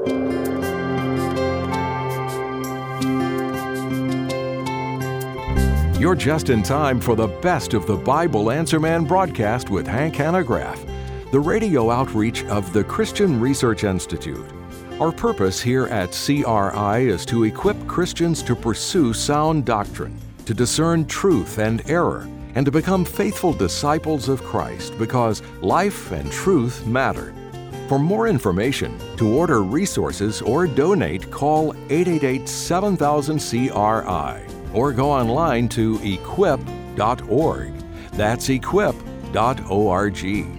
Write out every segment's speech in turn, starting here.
You're just in time for the best of the Bible Answer Man broadcast with Hank Hanegraaff, the radio outreach of the Christian Research Institute. Our purpose here at CRI is to equip Christians to pursue sound doctrine, to discern truth and error, and to become faithful disciples of Christ, because life and truth matter. For more information, to order resources or donate, call 888-7000-CRI or go online to equip.org. That's equip.org.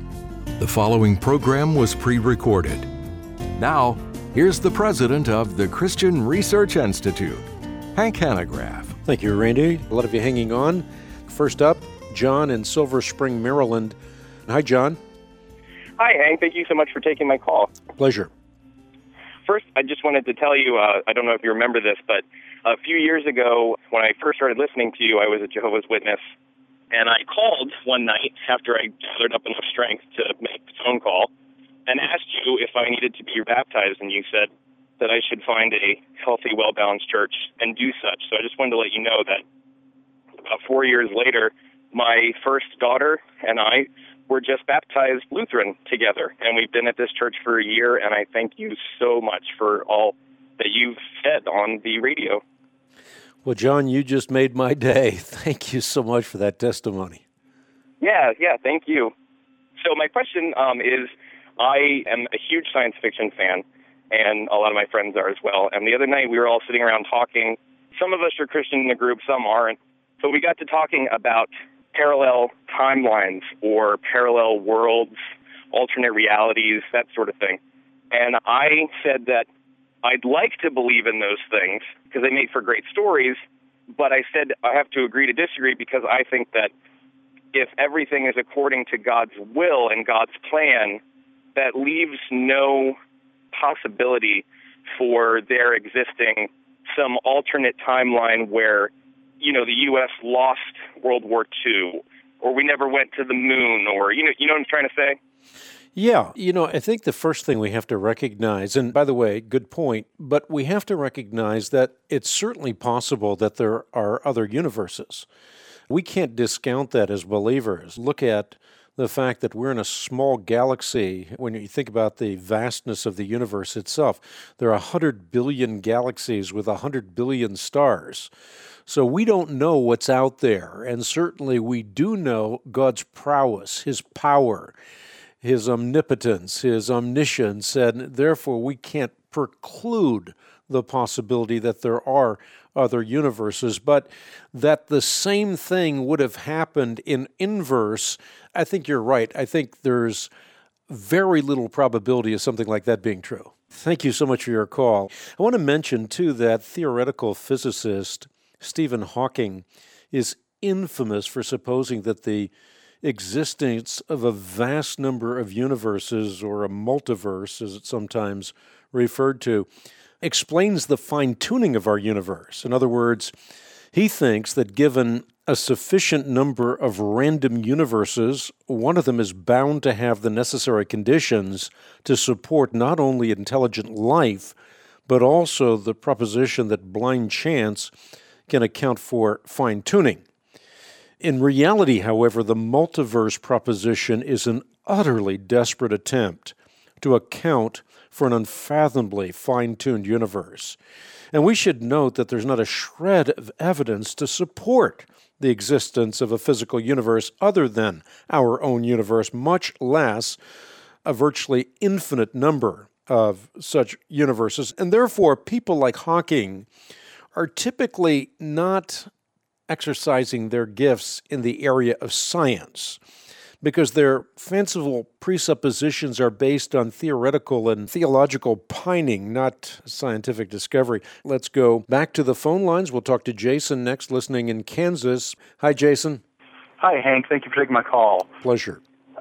The following program was pre-recorded. Now, here's the president of the Christian Research Institute, Hank Hanegraaff. Thank you, Randy. A lot of you hanging on. First up, John in Silver Spring, Maryland. Hi, John. Hi, Hank. Thank you so much for taking my call. Pleasure. First, I just wanted to tell you, I don't know if you remember this, but a few years ago, when I first started listening to you, I was a Jehovah's Witness, and I called one night after I gathered up enough strength to make the phone call and asked you if I needed to be baptized, and you said that I should find a healthy, well-balanced church and do such. So I just wanted to let you know that about 4 years later, my first daughter and I were just baptized Lutheran together, and we've been at this church for a year, and I thank you so much for all that you've said on the radio. Well, John, you just made my day. Thank you so much for that testimony. Yeah, thank you. So my question is, I am a huge science fiction fan, and a lot of my friends are as well. And the other night we were all sitting around talking. Some of us are Christian in the group, some aren't. But we got to talking about parallel timelines or parallel worlds, alternate realities, that sort of thing. And I said that I'd like to believe in those things because they make for great stories, but I said I have to agree to disagree because I think that if everything is according to God's will and God's plan, that leaves no possibility for there existing some alternate timeline where, the U.S. lost World War II, or we never went to the moon, or, you know what I'm trying to say? Yeah, I think the first thing we have to recognize, and by the way, good point, but we have to recognize that it's certainly possible that there are other universes. We can't discount that as believers. Look at the fact that we're in a small galaxy. When you think about the vastness of the universe itself, there are 100 billion galaxies with 100 billion stars. So we don't know what's out there, and certainly we do know God's prowess, His power, His omnipotence, His omniscience, and therefore we can't preclude the possibility that there are other universes, but that the same thing would have happened in inverse. I think you're right. I think there's very little probability of something like that being true. Thank you so much for your call. I want to mention, too, that theoretical physicist Stephen Hawking is infamous for supposing that the existence of a vast number of universes, or a multiverse, as it's sometimes referred to, explains the fine-tuning of our universe. In other words, he thinks that given a sufficient number of random universes, one of them is bound to have the necessary conditions to support not only intelligent life, but also the proposition that blind chance can account for fine-tuning. In reality, however, the multiverse proposition is an utterly desperate attempt to account for an unfathomably fine-tuned universe. And we should note that there's not a shred of evidence to support the existence of a physical universe other than our own universe, much less a virtually infinite number of such universes. And therefore, people like Hawking are typically not exercising their gifts in the area of science, because their fanciful presuppositions are based on theoretical and theological pining, not scientific discovery. Let's go back to the phone lines. We'll talk to Jason next, listening in Kansas. Hi, Jason. Hi, Hank. Thank you for taking my call. Pleasure.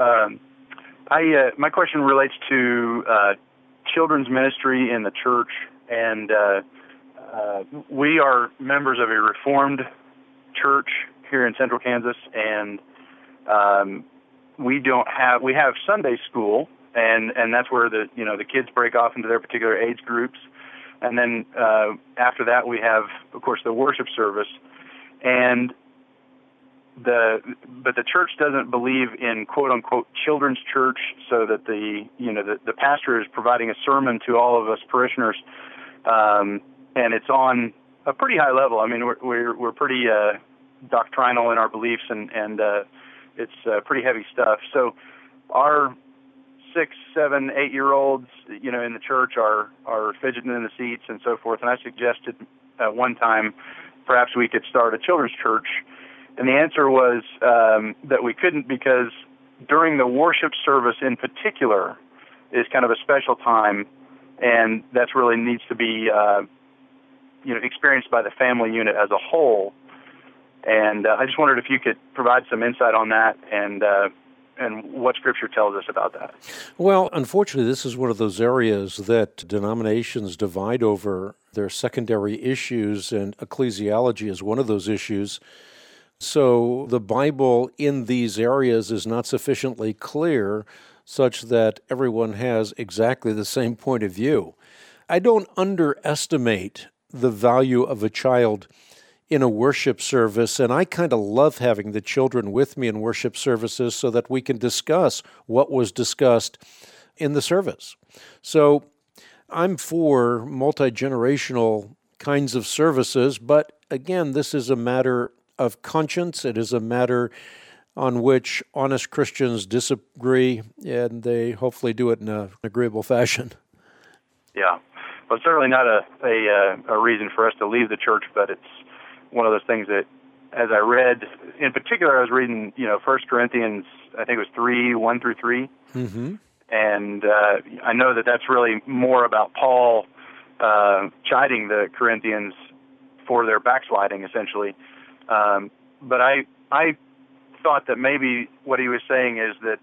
My question relates to children's ministry in the church, and we are members of a Reformed church here in Central Kansas, and we have Sunday school, and that's where the kids break off into their particular age groups. And then after that, we have, of course, the worship service. And but the church doesn't believe in quote unquote children's church, so that the pastor is providing a sermon to all of us parishioners, and it's on a pretty high level. I mean, we're pretty doctrinal in our beliefs, and it's pretty heavy stuff. So our 6, 7, 8-year-olds, in the church are fidgeting in the seats and so forth. And I suggested at one time perhaps we could start a children's church. And the answer was that we couldn't, because during the worship service in particular is kind of a special time, and that's really needs to be experienced by the family unit as a whole. And I just wondered if you could provide some insight on that and what Scripture tells us about that. Well, unfortunately, this is one of those areas that denominations divide over. Their secondary issues, and ecclesiology is one of those issues. So the Bible in these areas is not sufficiently clear such that everyone has exactly the same point of view. I don't underestimate the value of a child in a worship service, and I kind of love having the children with me in worship services so that we can discuss what was discussed in the service. So I'm for multi-generational kinds of services, but again, this is a matter of conscience. It is a matter on which honest Christians disagree, and they hopefully do it in an agreeable fashion. Yeah. Well, it's certainly not a reason for us to leave the church, but it's one of those things that, as I read, in particular, I was reading, 1 Corinthians, I think it was 3, 1 through 3. Mm-hmm. And I know that that's really more about Paul chiding the Corinthians for their backsliding, essentially. But I thought that maybe what he was saying is that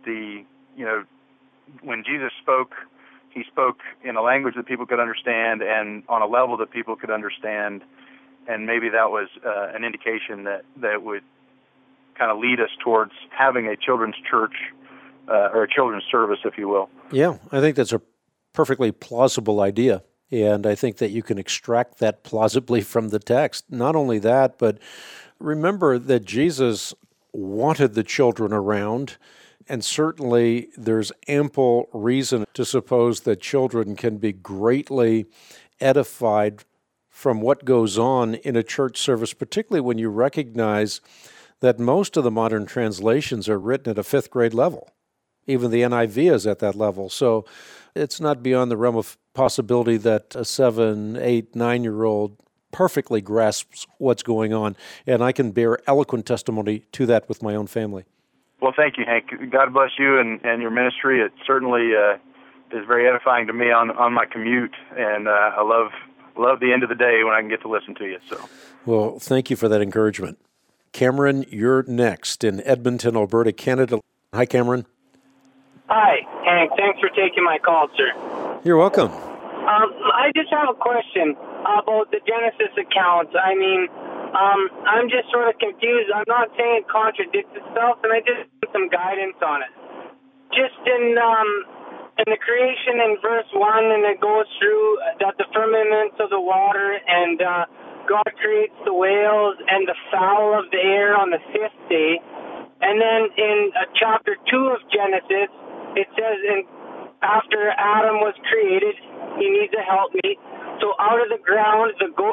when Jesus spoke, he spoke in a language that people could understand and on a level that people could understand, and maybe that was an indication that would kind of lead us towards having a children's church or a children's service, if you will. Yeah, I think that's a perfectly plausible idea, and I think that you can extract that plausibly from the text. Not only that, but remember that Jesus wanted the children around, and certainly there's ample reason to suppose that children can be greatly edified from what goes on in a church service, particularly when you recognize that most of the modern translations are written at a 5th grade level. Even the NIV is at that level. So it's not beyond the realm of possibility that a 7, 8, 9-year-old perfectly grasps what's going on. And I can bear eloquent testimony to that with my own family. Well, thank you, Hank. God bless you and your ministry. It certainly is very edifying to me on my commute, and I love the end of the day when I can get to listen to you. So, well, thank you for that encouragement. Cameron, you're next in Edmonton, Alberta, Canada. Hi, Cameron. Hi, Hank. Thanks for taking my call, sir. You're welcome. I just have a question about the Genesis accounts. I mean, I'm just sort of confused. I'm not saying it contradicts itself, and I just need some guidance on it. Just in the creation in verse 1, and it goes through that the firmaments of the water, and God creates the whales and the fowl of the air on the 5th day. And then in chapter 2 of Genesis, it says, after Adam was created, he needs a helpmeet. So out of the ground,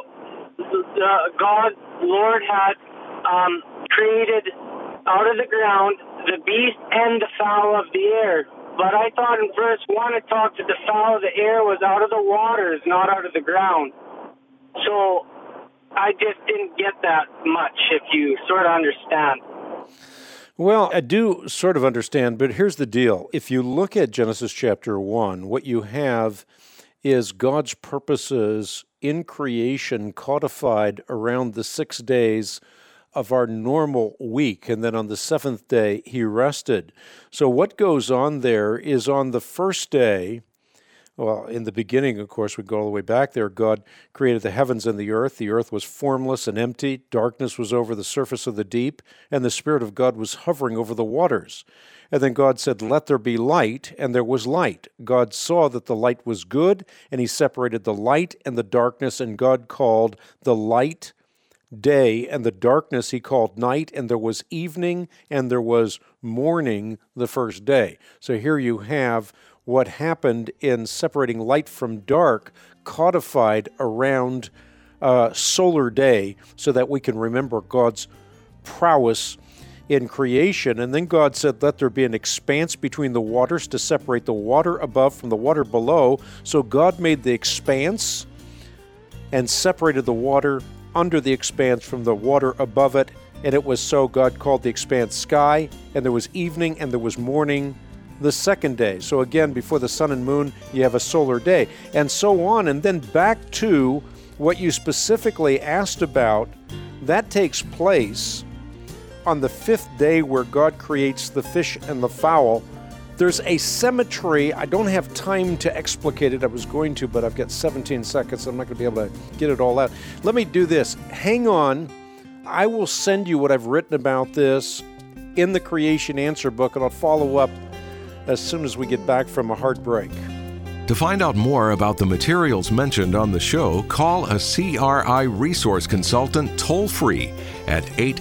God, Lord, had created out of the ground the beast and the fowl of the air. But I thought in verse 1 it talked that the fowl of the air was out of the waters, not out of the ground. So I just didn't get that much, if you sort of understand. Well, I do sort of understand, but here's the deal. If you look at Genesis chapter 1, what you have is God's purposes in creation codified around the 6 days of our normal week, and then on the 7th day, he rested. So what goes on there is on the first day, Well, in the beginning, of course, we go all the way back there. God created the heavens and the earth. The earth was formless and empty. Darkness was over the surface of the deep, and the Spirit of God was hovering over the waters. And then God said, "Let there be light," and there was light. God saw that the light was good, and he separated the light and the darkness, and God called the light day, and the darkness he called night, and there was evening, and there was morning the first day. So here you have what happened in separating light from dark codified around solar day so that we can remember God's prowess in creation. And then God said, "Let there be an expanse between the waters to separate the water above from the water below." So God made the expanse and separated the water under the expanse from the water above it. And it was so. God called the expanse sky, and there was evening and there was morning the second day. So again, before the sun and moon, you have a solar day, and so on. And then back to what you specifically asked about, that takes place on the fifth day where God creates the fish and the fowl. There's a symmetry. I don't have time to explicate it. I was going to, but I've got 17 seconds. So I'm not going to be able to get it all out. Let me do this. Hang on. I will send you what I've written about this in the Creation Answer book, and I'll follow up as soon as we get back from a hard break. To find out more about the materials mentioned on the show, call a CRI resource consultant toll-free at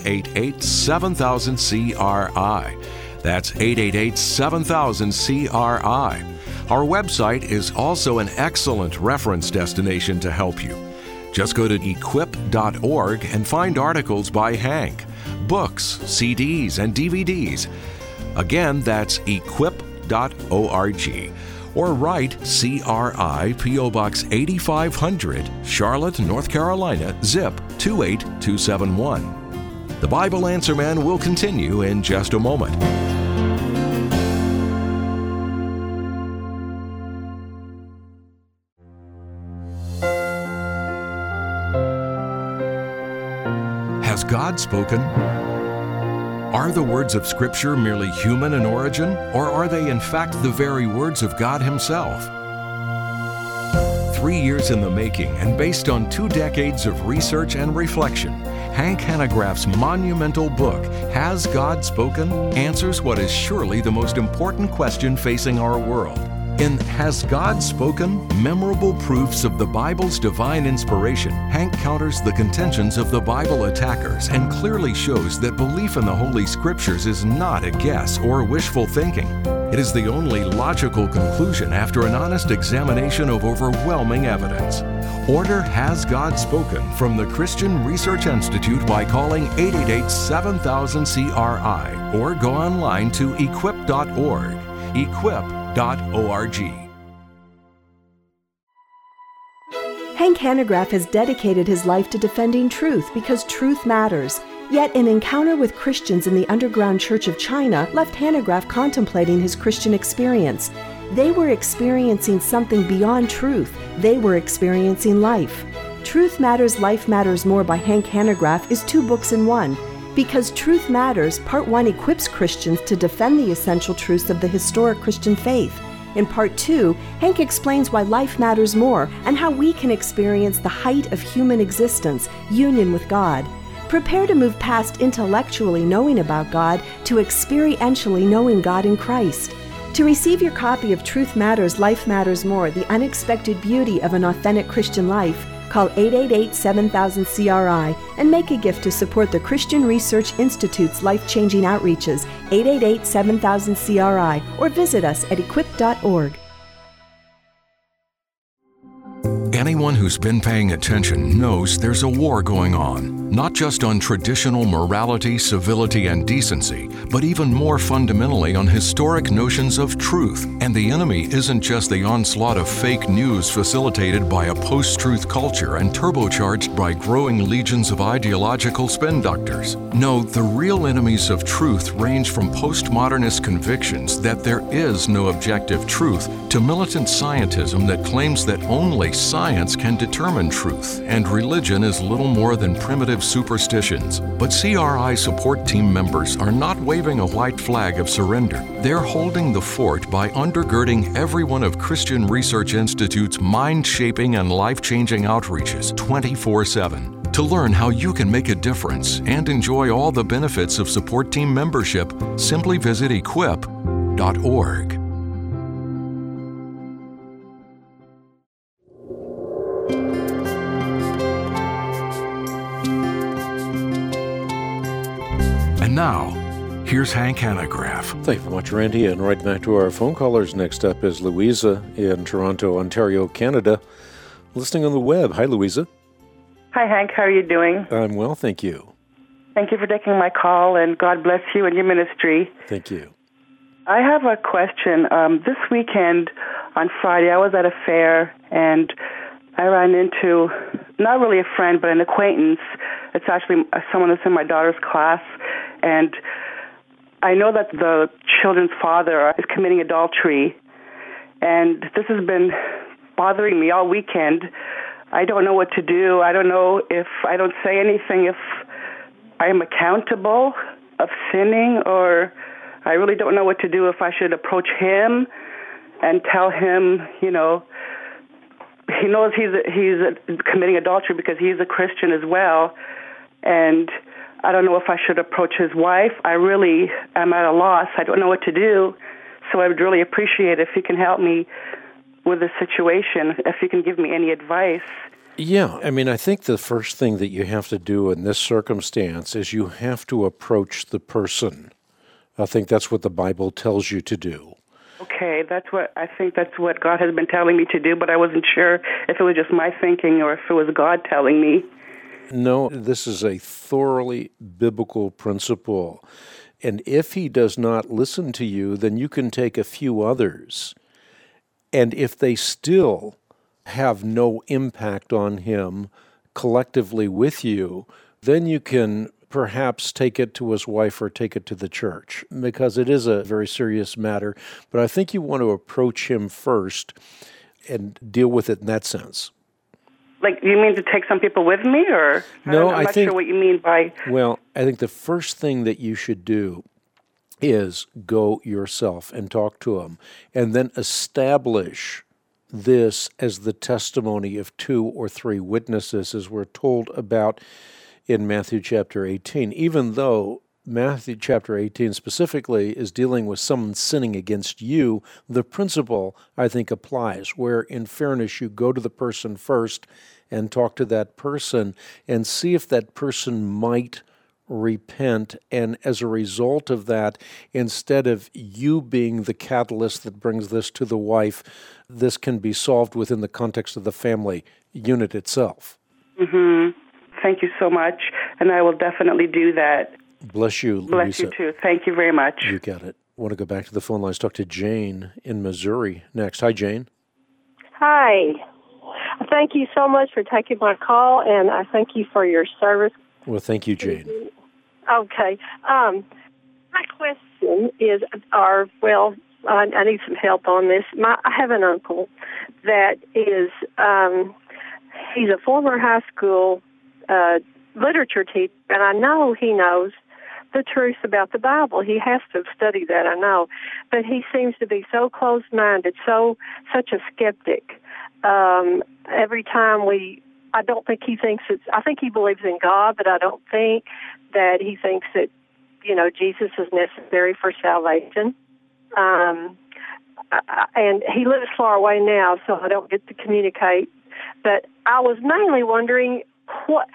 888-7000-CRI. That's 888-7000-CRI. Our website is also an excellent reference destination to help you. Just go to equip.org and find articles by Hank, books, CDs, and DVDs. Again, that's equip.org. Or write CRI P.O. Box 8500, Charlotte, North Carolina, zip 28271. The Bible Answer Man will continue in just a moment. Has God spoken? Are the words of Scripture merely human in origin, or are they in fact the very words of God Himself? 3 years in the making and based on 2 decades of research and reflection, Hank Hanegraaff's monumental book, Has God Spoken?, answers what is surely the most important question facing our world. In Has God Spoken? Memorable Proofs of the Bible's Divine Inspiration, Hank counters the contentions of the Bible attackers and clearly shows that belief in the Holy Scriptures is not a guess or wishful thinking. It is the only logical conclusion after an honest examination of overwhelming evidence. Order Has God Spoken from the Christian Research Institute by calling 888-7000-CRI or go online to equip.org. Equip.org. Hank Hanegraaff has dedicated his life to defending truth because truth matters. Yet an encounter with Christians in the underground Church of China left Hanegraaff contemplating his Christian experience. They were experiencing something beyond truth. They were experiencing life. Truth Matters, Life Matters More by Hank Hanegraaff is 2 books in one. Because Truth Matters, Part 1 equips Christians to defend the essential truths of the historic Christian faith. In Part 2, Hank explains why life matters more and how we can experience the height of human existence, union with God. Prepare to move past intellectually knowing about God to experientially knowing God in Christ. To receive your copy of Truth Matters, Life Matters More, The Unexpected Beauty of an Authentic Christian Life, call 888-7000-CRI and make a gift to support the Christian Research Institute's life-changing outreaches, 888-7000-CRI, or visit us at equip.org. Anyone who's been paying attention knows there's a war going on, not just on traditional morality, civility, and decency, but even more fundamentally on historic notions of truth. And the enemy isn't just the onslaught of fake news facilitated by a post-truth culture and turbocharged by growing legions of ideological spin doctors. No, the real enemies of truth range from postmodernist convictions that there is no objective truth to militant scientism that claims that only science can determine truth, and religion is little more than primitive conservative superstitions. But CRI support team members are not waving a white flag of surrender. They're holding the fort by undergirding every one of Christian Research Institute's mind-shaping and life-changing outreaches 24/7. To learn how you can make a difference and enjoy all the benefits of support team membership, simply visit equip.org. And now, here's Hank Hanegraaff. Thank you very much, Randy. And right back to our phone callers. Next up is Louisa in Toronto, Ontario, Canada, listening on the web. Hi, Louisa. Hi, Hank. How are you doing? I'm well, thank you. Thank you for taking my call, and God bless you and your ministry. Thank you. I have a question. This weekend, on Friday, I was at a fair, and I ran into, not really a friend, but an acquaintance. It's actually someone that's in my daughter's class, and I know that the children's father is committing adultery, and this has been bothering me all weekend. I don't know what to do. I don't know if I don't say anything, if I am accountable of sinning, or I really don't know what to do, if I should approach him and tell him, he knows he's committing adultery because he's a Christian as well, and I don't know if I should approach his wife. I really am at a loss. I don't know what to do, so I would really appreciate if you can help me with the situation, if you can give me any advice. Yeah, I think the first thing that you have to do in this circumstance is you have to approach the person. I think that's what the Bible tells you to do. Okay, that's what God has been telling me to do, but I wasn't sure if it was just my thinking or if it was God telling me. No, this is a thoroughly biblical principle. And if he does not listen to you, then you can take a few others. And if they still have no impact on him collectively with you, then you can perhaps take it to his wife or take it to the church, because it is a very serious matter. But I think you want to approach him first and deal with it in that sense. Like, you mean to take some people with me, or? No, I'm not sure what you mean by... Well, I think the first thing that you should do is go yourself and talk to him, and then establish this as the testimony of 2 or 3 witnesses, as we're told about in Matthew chapter 18, even though Matthew chapter 18 specifically is dealing with someone sinning against you, the principle, I think, applies, where in fairness you go to the person first and talk to that person and see if that person might repent, and as a result of that, instead of you being the catalyst that brings this to the wife, this can be solved within the context of the family unit itself. Mm-hmm. Thank you so much, and I will definitely do that. Bless you, Louisa. Bless you too. Thank you very much. You got it. I want to go back to the phone lines, talk to Jane in Missouri next. Hi, Jane. Hi. Thank you so much for taking my call, and I thank you for your service. Well, thank you, Jane. Okay. My question is, I need some help on this. I have an uncle that is, he's a former high school literature teacher, and I know he knows the truth about the Bible. He has to have studied that, I know. But he seems to be so closed-minded, such a skeptic. Every time I don't think he thinks I think he believes in God, but I don't think that he thinks that, Jesus is necessary for salvation. And he lives far away now, so I don't get to communicate. But I was mainly wondering what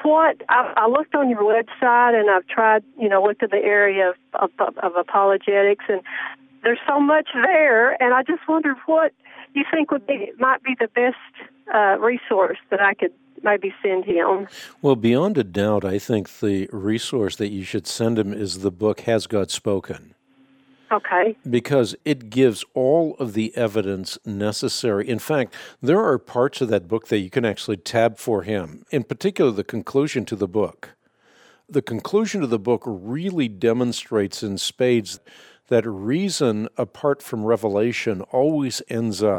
I looked on your website, and I've tried, looked at the area of apologetics, and there's so much there, and I just wondered what you think might be the best resource that I could maybe send him. Well, beyond a doubt, I think the resource that you should send him is the book, Has God Spoken? Okay. Because it gives all of the evidence necessary. In fact, there are parts of that book that you can actually tab for him, in particular the conclusion to the book. The conclusion to the book really demonstrates in spades that reason, apart from revelation, always ends up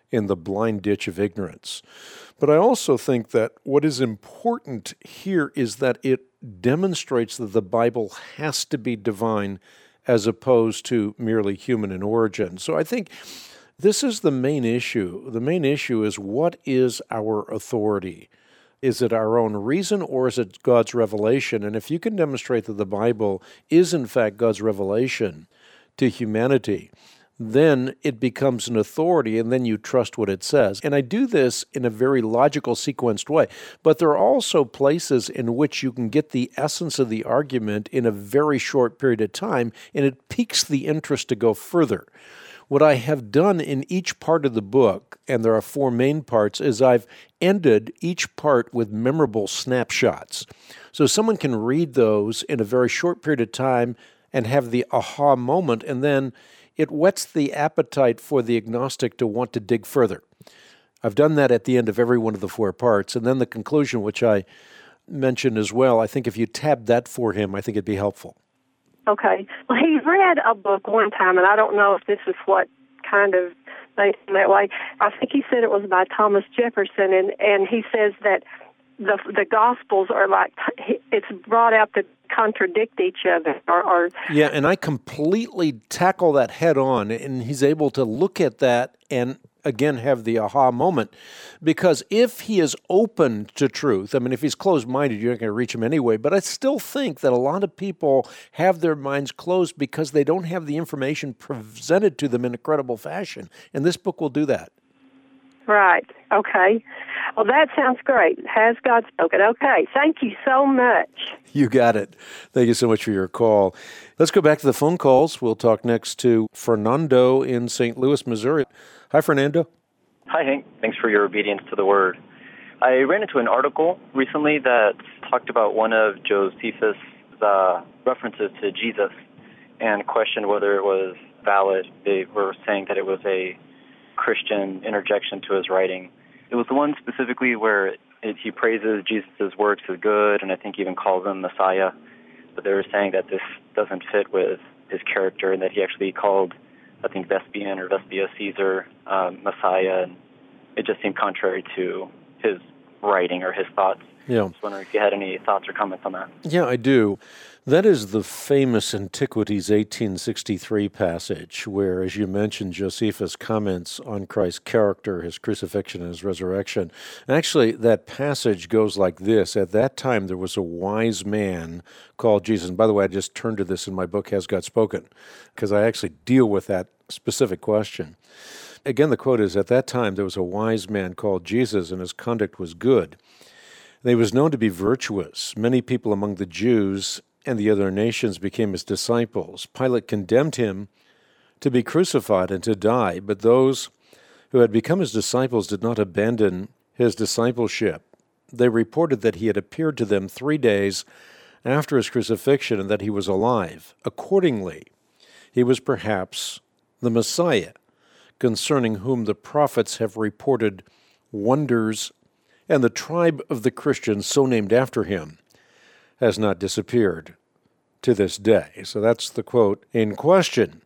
in the blind ditch of ignorance. But I also think that what is important here is that it demonstrates that the Bible has to be divine as opposed to merely human in origin. So I think this is the main issue. The main issue is, what is our authority? Is it our own reason, or is it God's revelation? And if you can demonstrate that the Bible is in fact God's revelation to humanity, then it becomes an authority, and then you trust what it says. And I do this in a very logical, sequenced way. But there are also places in which you can get the essence of the argument in a very short period of time, and it piques the interest to go further. What I have done in each part of the book, and there are 4 main parts, is I've ended each part with memorable snapshots. So someone can read those in a very short period of time and have the aha moment, and then it whets the appetite for the agnostic to want to dig further. I've done that at the end of every one of the 4 parts. And then the conclusion, which I mentioned as well, I think if you tab that for him, I think it'd be helpful. Okay. Well, he read a book one time, and I don't know if this is what kind of made him that way. I think he said it was by Thomas Jefferson, and he says that the Gospels are like, it's brought out to contradict each other. Yeah, and I completely tackle that head on, and he's able to look at that and again have the aha moment. Because if he is open to truth, I mean, if he's closed-minded, you're not going to reach him anyway, but I still think that a lot of people have their minds closed because they don't have the information presented to them in a credible fashion, and this book will do that. Right. Okay. Well, that sounds great. Has God spoken? Okay. Thank you so much. You got it. Thank you so much for your call. Let's go back to the phone calls. We'll talk next to Fernando in St. Louis, Missouri. Hi, Fernando. Hi, Hank. Thanks for your obedience to the Word. I ran into an article recently that talked about one of Josephus' references to Jesus and questioned whether it was valid. They were saying that it was a Christian interjection to his writing. It was the one specifically where he praises Jesus' works as good, and I think even calls him Messiah. But they were saying that this doesn't fit with his character, and that he actually called, I think, Vespasian or Vespia Caesar Messiah, and it just seemed contrary to his writing or his thoughts. Yeah. I was wondering if you had any thoughts or comments on that. Yeah, I do. That is the famous Antiquities 1863 passage where, as you mentioned, Josephus comments on Christ's character, his crucifixion, and his resurrection. And actually, that passage goes like this. At that time, there was a wise man called Jesus. And by the way, I just turned to this in my book, Has God Spoken? Because I actually deal with that specific question. Again, the quote is, at that time, there was a wise man called Jesus, and his conduct was good. And he was known to be virtuous. Many people among the Jews and the other nations became his disciples. Pilate condemned him to be crucified and to die, but those who had become his disciples did not abandon his discipleship. They reported that he had appeared to them 3 days after his crucifixion and that he was alive. Accordingly, he was perhaps the Messiah, concerning whom the prophets have reported wonders, and the tribe of the Christians, so named after him, has not disappeared to this day. So that's the quote in question.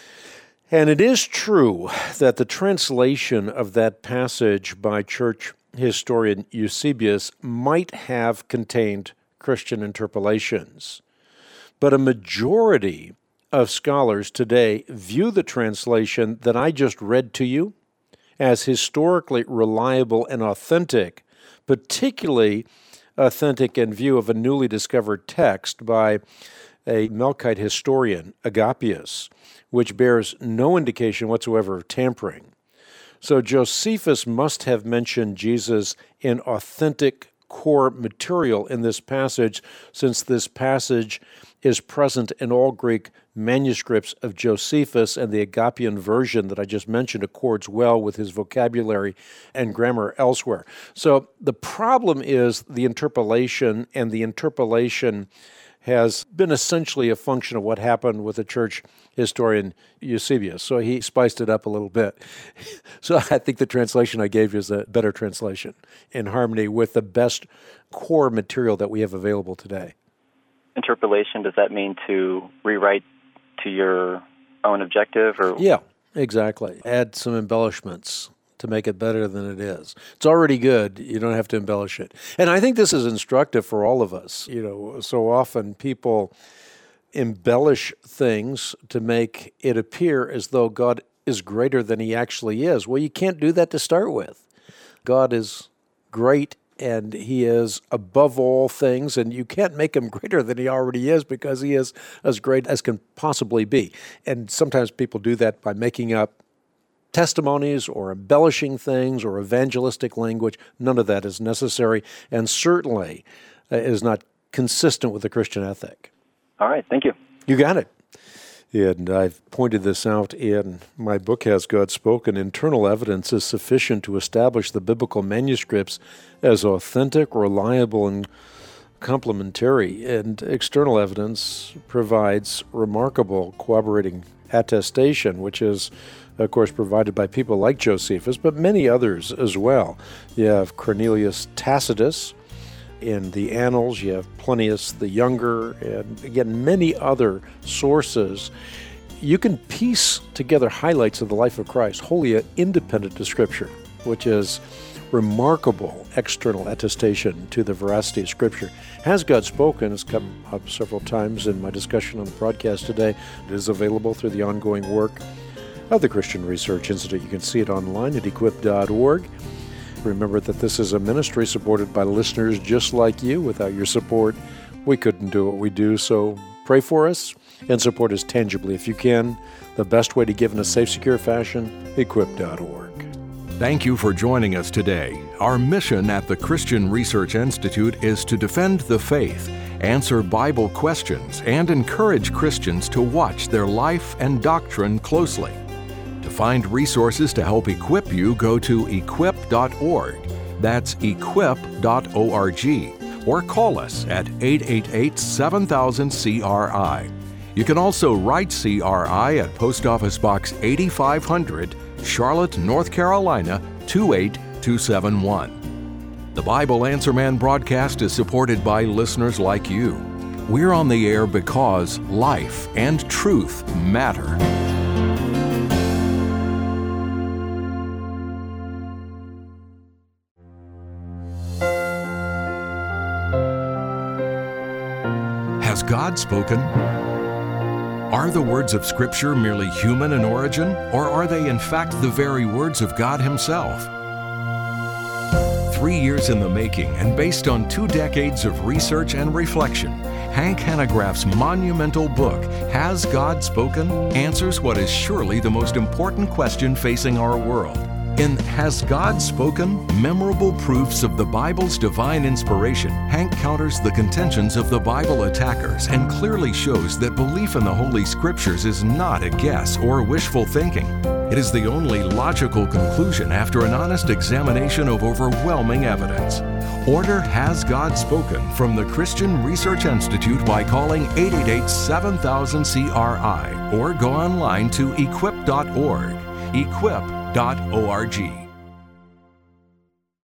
And it is true that the translation of that passage by church historian Eusebius might have contained Christian interpolations. But a majority of scholars today view the translation that I just read to you as historically reliable and authentic, particularly authentic in view of a newly discovered text by a Melkite historian, Agapius, which bears no indication whatsoever of tampering. So Josephus must have mentioned Jesus in authentic core material in this passage, since this passage is present in all Greek manuscripts of Josephus, and the Agapian version that I just mentioned accords well with his vocabulary and grammar elsewhere. So the problem is the interpolation, and the interpolation has been essentially a function of what happened with the church historian Eusebius. So he spiced it up a little bit. So I think the translation I gave you is a better translation in harmony with the best core material that we have available today. Interpolation, does that mean to rewrite to your own objective? Or Yeah, exactly. Add some embellishments to make it better than it is. It's already good. You don't have to embellish it. And I think this is instructive for all of us. So often people embellish things to make it appear as though God is greater than he actually is. Well, you can't do that to start with. God is great, and he is above all things, and you can't make him greater than he already is because he is as great as can possibly be. And sometimes people do that by making up testimonies or embellishing things or evangelistic language. None of that is necessary, and certainly is not consistent with the Christian ethic. All right, thank you. You got it. And I've pointed this out in my book, Has God Spoken? Internal evidence is sufficient to establish the biblical manuscripts as authentic, reliable, and complementary. And external evidence provides remarkable corroborating attestation, which is, of course, provided by people like Josephus, but many others as well. You have Cornelius Tacitus. In the Annals, you have Plinius the Younger, and again, many other sources. You can piece together highlights of the life of Christ, wholly independent to Scripture, which is remarkable external attestation to the veracity of Scripture. Has God Spoken? Has come up several times in my discussion on the broadcast today. It is available through the ongoing work of the Christian Research Institute. You can see it online at equip.org. Remember that this is a ministry supported by listeners just like you. Without your support, we couldn't do what we do. So pray for us and support us tangibly if you can. The best way to give in a safe, secure fashion, equip.org. Thank you for joining us today. Our mission at the Christian Research Institute is to defend the faith, answer Bible questions, and encourage Christians to watch their life and doctrine closely. To find resources to help equip you, go to equip.org. That's equip.org. Or call us at 888-7000-CRI. You can also write CRI at Post Office Box 8500, Charlotte, North Carolina, 28271. The Bible Answer Man broadcast is supported by listeners like you. We're on the air because life and truth matter. Has God spoken? Are the words of Scripture merely human in origin, or are they in fact the very words of God Himself? 3 years in the making and based on 2 decades of research and reflection, Hank Hanegraaff's monumental book, Has God Spoken?, answers what is surely the most important question facing our world. In Has God Spoken? Memorable Proofs of the Bible's Divine Inspiration, Hank counters the contentions of the Bible attackers and clearly shows that belief in the Holy Scriptures is not a guess or wishful thinking. It is the only logical conclusion after an honest examination of overwhelming evidence. Order Has God Spoken from the Christian Research Institute by calling 888-7000-CRI or go online to equip.org. Equip.org.